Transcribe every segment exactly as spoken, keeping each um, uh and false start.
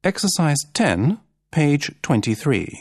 Exercise ten, page twenty-three.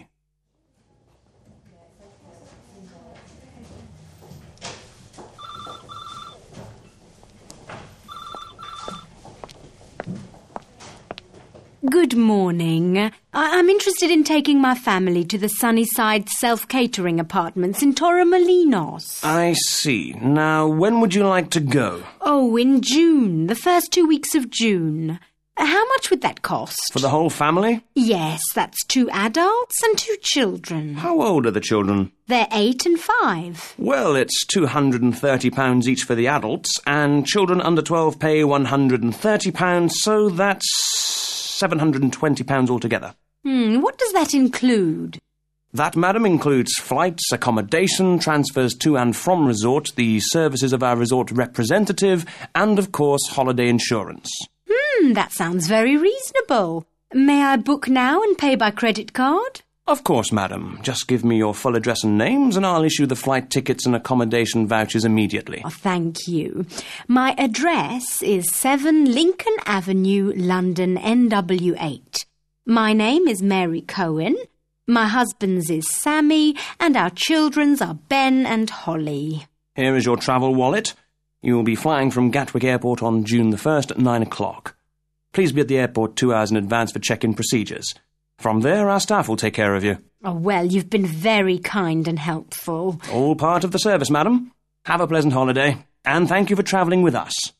Good morning. I- I'm interested in taking my family to the Sunnyside self-catering apartments in Torremolinos. I see. Now, when would you like to go? Oh, in June, the first two weeks of June. How much would that cost? For the whole family? Yes, that's two adults and two children. How old are the children? They're eight and five. Well, it's two hundred and thirty pounds each for the adults, and children under twelve pay one hundred and thirty pounds, so that's seven hundred and twenty pounds altogether. Hmm, what does that include? That, madam, includes flights, accommodation, transfers to and from resort, the services of our resort representative, and, of course, holiday insurance. Hmm, that sounds very reasonable. May I book now and pay by credit card? Of course, madam. Just give me your full address and names, and I'll issue the flight tickets and accommodation vouchers immediately. Oh, thank you. My address is seven Lincoln Avenue, London, N W eight. My name is Mary Cohen. My husband's is Sammy, and our children's are Ben and Holly. Here is your travel wallet. You will be flying from Gatwick Airport on June the first at nine o'clock. Please be at the airport two hours in advance for check-in procedures. From there, our staff will take care of you. Oh, well, you've been very kind and helpful. All part of the service, madam. Have a pleasant holiday, and thank you for travelling with us.